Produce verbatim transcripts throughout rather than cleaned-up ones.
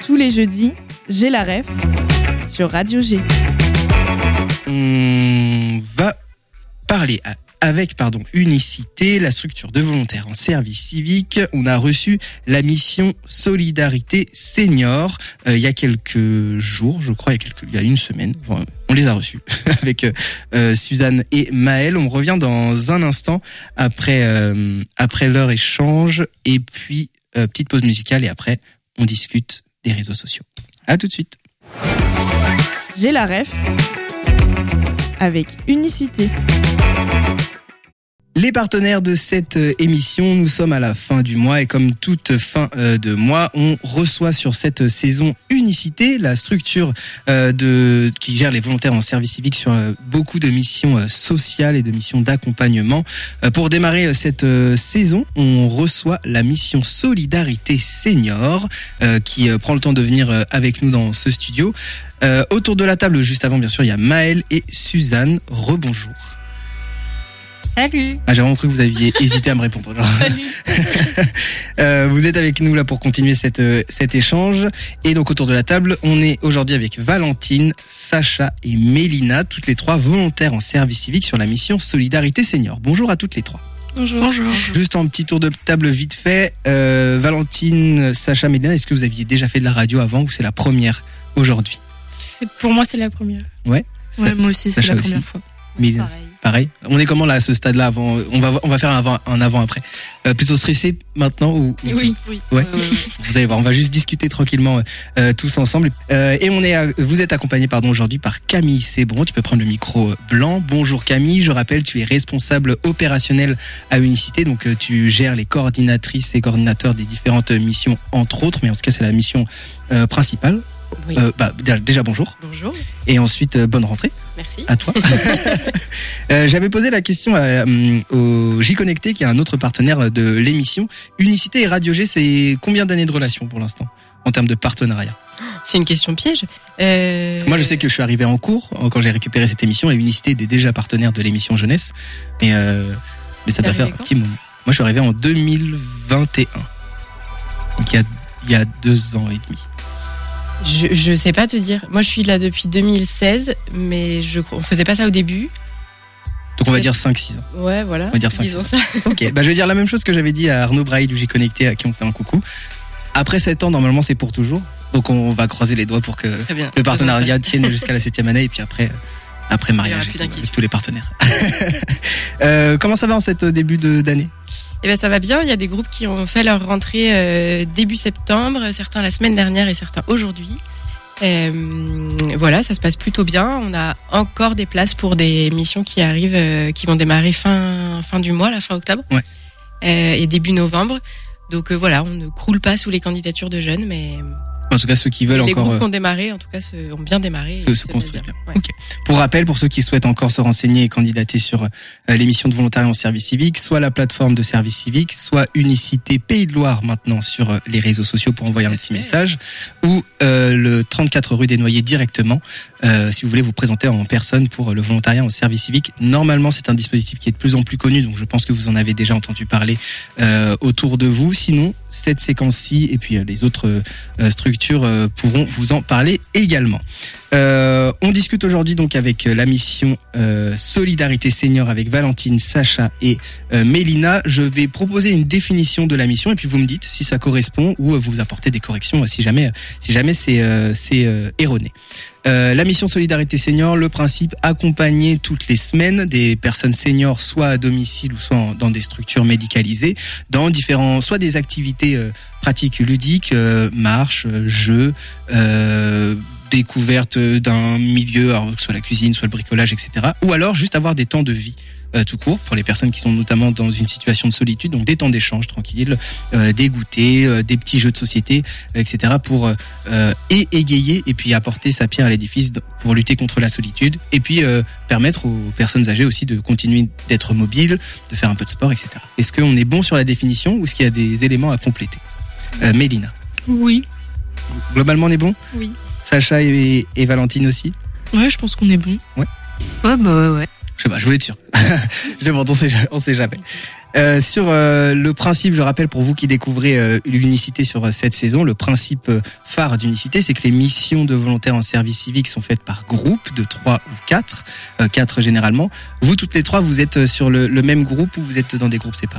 Tous les jeudis, j'ai la ref sur Radio G. On va parler à avec pardon, Unicité, la structure de volontaires en service civique. On a reçu la mission Solidarité Senior euh, il y a quelques jours, je crois, il y a, quelques, il y a une semaine. Enfin, on les a reçus avec euh, Suzanne et Maëlle. On revient dans un instant après, euh, après leur échange. Et puis, euh, petite pause musicale et après, on discute des réseaux sociaux. À tout de suite. J'ai la ref avec Unicité. Les partenaires de cette émission, nous sommes à la fin du mois et comme toute fin de mois, on reçoit sur cette saison Unicité, la structure de qui gère les volontaires en service civique sur beaucoup de missions sociales et de missions d'accompagnement. Pour démarrer cette saison, on reçoit la mission Solidarité Senior qui prend le temps de venir avec nous dans ce studio. Autour de la table, juste avant bien sûr, il y a Maëlle et Suzanne. Rebonjour. Salut. Ah, j'ai vraiment cru que vous aviez hésité à me répondre. Genre. Salut. euh, vous êtes avec nous là pour continuer cette, euh, cet échange. Et donc autour de la table, on est aujourd'hui avec Valentine, Sacha et Mélina, toutes les trois volontaires en service civique sur la mission Solidarité Senior. Bonjour à toutes les trois. Bonjour. Bonjour. Juste un petit tour de table vite fait. Euh, Valentine, Sacha, Mélina, est-ce que vous aviez déjà fait de la radio avant ou c'est la première aujourd'hui? C'est, pour moi, c'est la première. Ouais. Ouais, moi aussi, c'est Sacha la première aussi. fois. Mélina, Pareil. Pareil. On est comment là à ce stade-là avant On va on va faire un avant un avant après. Euh, plutôt stressé maintenant ou, ou Oui, oui. Ouais. Euh, Vous allez voir, on va juste discuter tranquillement euh, tous ensemble. Euh, et on est à, vous êtes accompagné pardon aujourd'hui par Camille Sebron. Tu peux prendre le micro blanc. Bonjour Camille. Je rappelle, tu es responsable opérationnel à Unicité, donc euh, tu gères les coordinatrices et coordinateurs des différentes missions entre autres, mais en tout cas c'est la mission euh, principale. Oui. Euh, bah, déjà bonjour. Bonjour. Et ensuite euh, bonne rentrée. Merci. À toi. euh, j'avais posé la question à, euh, au J Connecté, qui est un autre partenaire de l'émission. Unicité et Radio G, c'est combien d'années de relation pour l'instant en termes de partenariat? C'est une question piège. Euh... Parce que moi, je sais que je suis arrivé en cours quand j'ai récupéré cette émission et Unicité était déjà partenaire de l'émission Jeunesse. Mais, euh, mais ça T'es doit faire un arrivé petit moment. Moi, je suis arrivé en deux mille vingt et un. Donc il y a, il y a deux ans et demi. Je, je sais pas te dire. Moi, je suis là depuis deux mille seize, mais je, on faisait pas ça au début. Donc on va dire cinq six ans. Ouais, voilà. On va dire cinq Disons six ans. ça. Ok, bah je vais dire la même chose que j'avais dit à Arnaud Braille du J Connecté, à qui on fait un coucou. Après sept ans, normalement, c'est pour toujours. Donc on va croiser les doigts pour que Très bien. le partenariat tienne jusqu'à la septième année et puis après, après mariage plus et tout, d'inquiétude. avec tous les partenaires. euh, comment ça va en cette début de, d'année? Eh ben, ça va bien. Il y a des groupes qui ont fait leur rentrée euh, début septembre, certains la semaine dernière et certains aujourd'hui. Euh, voilà, ça se passe plutôt bien. On a encore des places pour des missions qui arrivent, euh, qui vont démarrer fin fin du mois, la fin octobre, ouais. euh, et début novembre. Donc euh, voilà, on ne croule pas sous les candidatures de jeunes, mais En tout cas, ceux qui veulent les encore... groupes euh, qui ont démarré, en tout cas, se, ont bien démarré. Se, et se se construire passent bien. Ouais. Ok. Pour rappel, pour ceux qui souhaitent encore se renseigner et candidater sur euh, l'émission de volontariat en service civique, soit la plateforme de service civique, soit Unicité Pays de Loire maintenant sur euh, les réseaux sociaux pour envoyer Tout un à petit fait. message, ou euh, le trente-quatre rue des Noyers directement, euh, si vous voulez vous présenter en personne pour euh, le volontariat en service civique. Normalement, c'est un dispositif qui est de plus en plus connu, donc je pense que vous en avez déjà entendu parler euh, autour de vous. Sinon, cette séquence-ci et puis euh, les autres euh, structures euh, pourront vous en parler également. Euh, on discute aujourd'hui donc avec la mission euh, Solidarité Senior avec Valentine, Sacha et euh, Mélina. Je vais proposer une définition de la mission et puis vous me dites si ça correspond ou vous apportez des corrections si jamais si jamais c'est euh, c'est euh, erroné. Euh, la mission Solidarité Senior, le principe, accompagner toutes les semaines des personnes seniors, soit à domicile ou soit en, dans des structures médicalisées, dans différents, soit des activités euh, pratiques ludiques, euh, marches, euh, jeux, euh, découverte d'un milieu, alors que ce soit la cuisine, soit le bricolage, et cetera. Ou alors juste avoir des temps de vie euh, tout court pour les personnes qui sont notamment dans une situation de solitude, donc des temps d'échange tranquilles, euh, des goûters, euh, des petits jeux de société, euh, et cetera. Pour euh, et égayer et puis apporter sa pierre à l'édifice pour lutter contre la solitude et puis euh, permettre aux personnes âgées aussi de continuer d'être mobiles, de faire un peu de sport, et cetera. Est-ce qu'on est bon sur la définition ou est-ce qu'il y a des éléments à compléter? euh, Mélina. Oui. Globalement, on est bon? Oui. Sacha et, et Valentine aussi? Ouais, je pense qu'on est bon. Ouais. Ouais, bah ouais, ouais. Je sais pas, je voulais être sûr. Je demande, on sait, on sait jamais. Euh, sur euh, le principe, je rappelle pour vous qui découvrez euh, l'unicité sur euh, cette saison, le principe euh, phare d'unicité, c'est que les missions de volontaires en service civique sont faites par groupe de trois ou quatre, euh, quatre généralement. Vous toutes les trois, vous êtes sur le, le même groupe ou vous êtes dans des groupes séparés?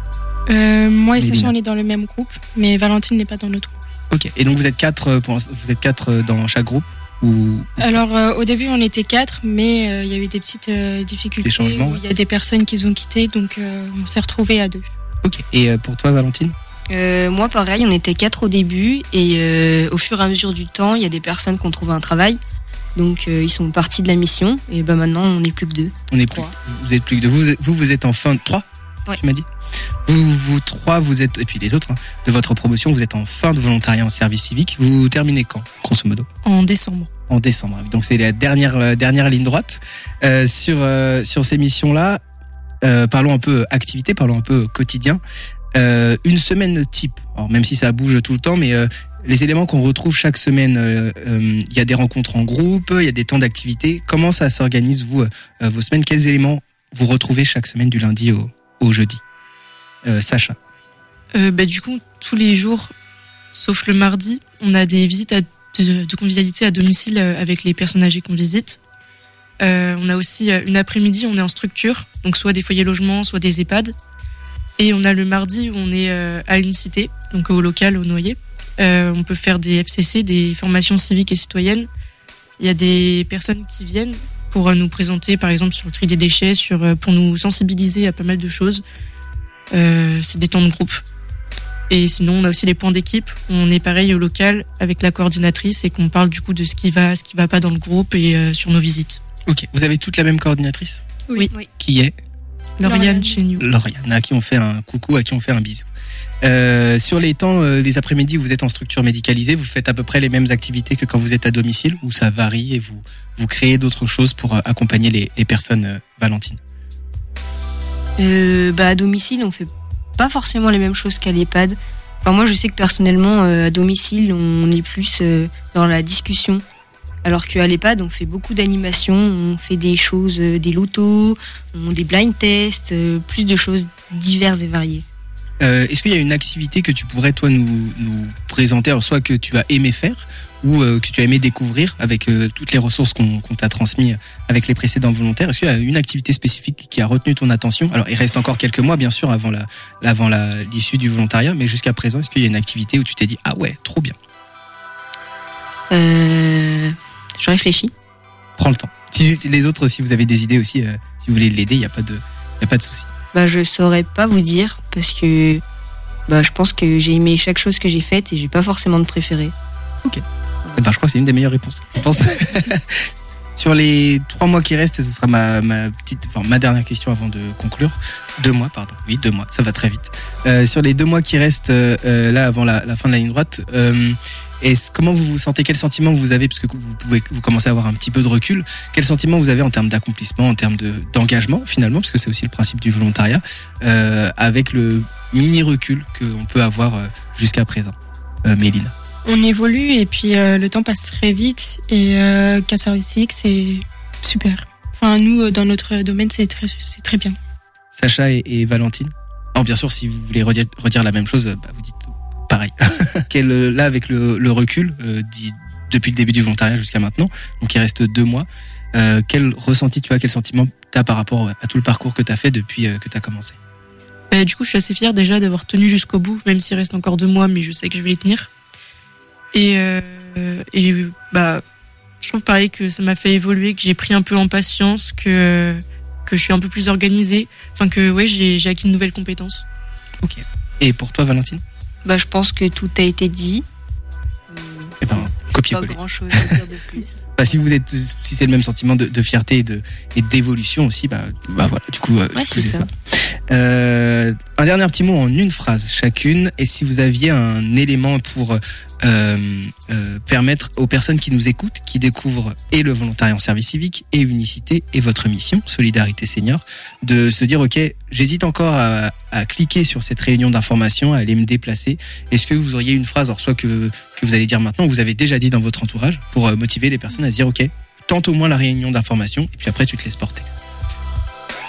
euh, Moi et Sacha, Mélina. on est dans le même groupe, mais Valentine n'est pas dans notre groupe. Ok. Et donc vous êtes quatre, pour, vous êtes quatre dans chaque groupe ou Alors euh, au début on était quatre, mais il euh, y a eu des petites euh, difficultés. Des changements, où ouais. Il y a des personnes qui ont quitté, donc euh, on s'est retrouvés à deux. Ok. Et euh, pour toi, Valentine? Euh, moi, pareil, on était quatre au début et euh, au fur et à mesure du temps, il y a des personnes qui ont trouvé un travail. Donc, euh, ils sont partis de la mission et ben maintenant, on n'est plus que deux. On est plus. Trois. Vous êtes plus que deux. Vous, vous, vous êtes en fin de trois. Ouais. Tu m'as dit. Vous, vous trois, vous êtes et puis les autres hein, de votre promotion, vous êtes en fin de volontariat en service civique. Vous terminez quand, grosso modo? En décembre. En décembre. Donc c'est la dernière euh, dernière ligne droite euh, sur euh, sur ces missions-là. Euh, parlons un peu activité, parlons un peu quotidien. Euh, une semaine type. Alors même si ça bouge tout le temps, mais euh, les éléments qu'on retrouve chaque semaine, il euh, euh, y a des rencontres en groupe, il y a des temps d'activité. Comment ça s'organise vous euh, vos semaines? Quels éléments vous retrouvez chaque semaine du lundi au, au jeudi? euh, Sacha. Euh, bah, du coup, tous les jours, sauf le mardi, on a des visites à, de, de convivialité à domicile avec les personnes âgées qu'on visite. Euh, on a aussi une après-midi, on est en structure, donc soit des foyers logements, soit des EHPAD. Et on a le mardi où on est euh, à Unicité, donc au local, au Noyer. Euh, on peut faire des F C C, des formations civiques et citoyennes. Il y a des personnes qui viennent pour nous présenter, par exemple, sur le tri des déchets, sur, pour nous sensibiliser à pas mal de choses. Euh, c'est des temps de groupe. Et sinon, on a aussi les points d'équipe. On est pareil au local avec la coordinatrice et qu'on parle du coup de ce qui va, ce qui va pas dans le groupe et euh, sur nos visites. Ok. Vous avez toutes la même coordinatrice? Oui. Oui. Qui est? Lauriane Lauriane. chez nous. Lauriane, à qui on fait un coucou, à qui on fait un bisou. Euh, sur les temps euh, des après-midi où vous êtes en structure médicalisée, vous faites à peu près les mêmes activités que quand vous êtes à domicile, ou ça varie et vous vous créez d'autres choses pour euh, accompagner les, les personnes, euh, Valentine? Euh, bah, à domicile, on fait pas forcément les mêmes choses qu'à l'EHPAD. Enfin, moi, je sais que personnellement, euh, à domicile, on est plus euh, dans la discussion. Alors qu'à l'EHPAD, on fait beaucoup d'animations, on fait des choses, euh, des lotos, on, des blind tests, euh, plus de choses diverses et variées. Euh, est-ce qu'il y a une activité que tu pourrais toi nous, nous présenter, alors soit que tu as aimé faire ou euh, que tu as aimé découvrir avec euh, toutes les ressources qu'on, qu'on t'a transmises avec les précédents volontaires? Est-ce qu'il y a une activité spécifique qui a retenu ton attention? Alors il reste encore quelques mois bien sûr avant la, avant la, l'issue du volontariat, mais jusqu'à présent, est-ce qu'il y a une activité où tu t'es dit ah ouais, trop bien? Euh, je réfléchis. Prends le temps. Si si les autres, si vous avez des idées aussi, euh, si vous voulez l'aider, il n'y a pas de, il y a pas de souci. Bah, je saurais pas vous dire parce que bah, je pense que j'ai aimé chaque chose que j'ai faite et j'ai pas forcément de préféré. Eh ben, je crois que c'est une des meilleures réponses. Je pense. Sur les trois mois qui restent, ce sera ma, ma petite, enfin, ma dernière question avant de conclure. Deux mois, pardon. Oui, deux mois. Ça va très vite. Euh, sur les deux mois qui restent, euh, là, avant la, la fin de la ligne droite, euh, est-ce, comment vous vous sentez? Quel sentiment vous avez? Parce que vous pouvez, vous commencez à avoir un petit peu de recul. Quel sentiment vous avez en termes d'accomplissement, en termes de, d'engagement, finalement? Parce que c'est aussi le principe du volontariat, euh, avec le mini recul qu'on peut avoir euh, jusqu'à présent. Euh, Mélina. On évolue et puis euh, le temps passe très vite et euh, quatre services civiques, c'est super. Enfin, nous, euh, dans notre domaine, c'est très, c'est très bien. Sacha et, et Valentine. Alors bien sûr, si vous voulez redire, redire la même chose, bah, vous dites pareil. Quel, là, avec le, le recul, euh, dit, depuis le début du volontariat jusqu'à maintenant, donc il reste deux mois, euh, quel ressenti tu as, quel sentiment tu as par rapport à tout le parcours que tu as fait depuis euh, que tu as commencé? Bah, du coup, je suis assez fière déjà d'avoir tenu jusqu'au bout, même s'il reste encore deux mois, mais je sais que je vais les tenir. Et, euh, et bah, je trouve pareil que ça m'a fait évoluer, que j'ai pris un peu en patience, que, que je suis un peu plus organisée. Enfin, que ouais, j'ai, j'ai acquis de nouvelles compétences. Ok. Et pour toi, Valentine? Bah, je pense que tout a été dit. Eh ben, Pas copier-coller. grand chose à dire de plus. Bah, si vous êtes, si c'est le même sentiment de, de fierté et de et d'évolution aussi, bah, bah voilà. Du coup, euh, Ouais, du coup, c'est c'est ça. ça. Euh, un dernier petit mot en une phrase chacune. Et si vous aviez un élément pour euh, euh, permettre aux personnes qui nous écoutent, qui découvrent et le volontariat en service civique et Unicité et votre mission Solidarité Senior, de se dire ok, j'hésite encore à, à cliquer sur cette réunion d'information, à aller me déplacer. Est-ce que vous auriez une phrase, alors soit que que vous allez dire maintenant, ou vous avez déjà dit dans votre entourage, pour euh, motiver les personnes à se dire ok, tente au moins la réunion d'information et puis après tu te laisses porter.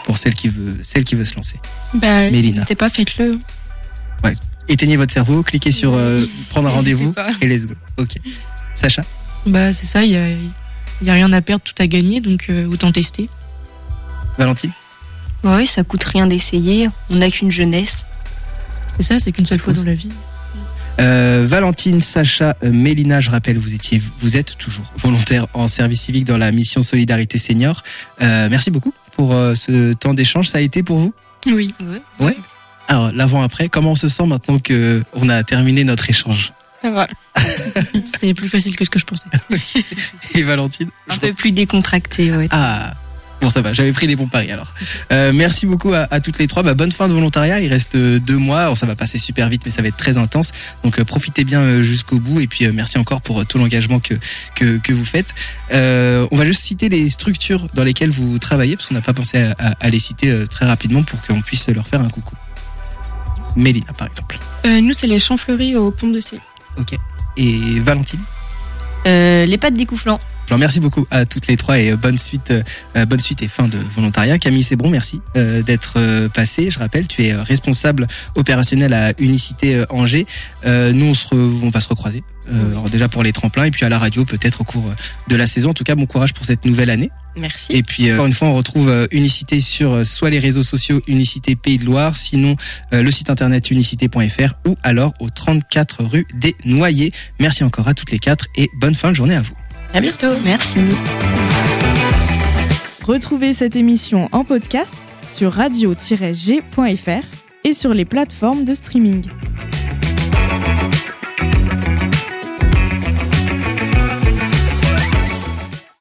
pour celle qui veut, celle qui veut se lancer. Bah, Mélina. n'hésitez pas, faites-le. Éteignez votre cerveau, cliquez sur euh, prendre un N'hésitez rendez-vous pas. et let's go. Ok. Sacha? Bah, c'est ça, il y a, il y a rien à perdre, tout à gagner, donc euh, autant tester. Valentine? Oui, ça coûte rien d'essayer. On n'a qu'une jeunesse. C'est ça, c'est qu'une seule fois dans la vie. Euh, Valentine, Sacha, euh, Mélina, je rappelle, vous étiez, vous êtes toujours volontaire en service civique dans la mission Solidarité Senior. Euh, merci beaucoup pour euh, ce temps d'échange. Ça a été pour vous? Oui. Ouais. Alors, l'avant-après, comment on se sent maintenant que on a terminé notre échange? Ça va. C'est plus facile que ce que je pensais. Et Valentine? Un peu plus décontracté, ouais. Ah, bon, ça va, j'avais pris les bons paris alors. Euh, merci beaucoup à, à toutes les trois. Bah, bonne fin de volontariat, il reste euh, deux mois. Alors, ça va passer super vite, mais ça va être très intense. Donc, euh, profitez bien euh, jusqu'au bout. Et puis, euh, merci encore pour euh, tout l'engagement que, que, que vous faites. Euh, on va juste citer les structures dans lesquelles vous travaillez, parce qu'on n'a pas pensé à, à, à les citer euh, très rapidement pour qu'on puisse leur faire un coucou. Mélina, par exemple. Euh, nous, c'est les champs fleuris au Pont de C. Ok. Et Valentine? Euh, les pâtes découflant. Alors, merci beaucoup à toutes les trois et euh, bonne suite, euh, bonne suite et fin de volontariat. Camille Sebron, merci euh, d'être euh, passée. Je rappelle, tu es euh, responsable opérationnel à Unicité euh, Angers. Euh, nous, on, se re- on va se recroiser. Euh, alors déjà pour les tremplins et puis à la radio peut-être au cours de la saison. En tout cas, bon courage pour cette nouvelle année. Merci. Et puis, euh, encore une fois, on retrouve euh, Unicité sur euh, soit les réseaux sociaux Unicité Pays de Loire, sinon euh, le site internet unicité point f r ou alors au trente-quatre rue des Noyers. Merci encore à toutes les quatre et bonne fin de journée à vous. À bientôt. Merci. Retrouvez cette émission en podcast sur radio tiret g point f r et sur les plateformes de streaming.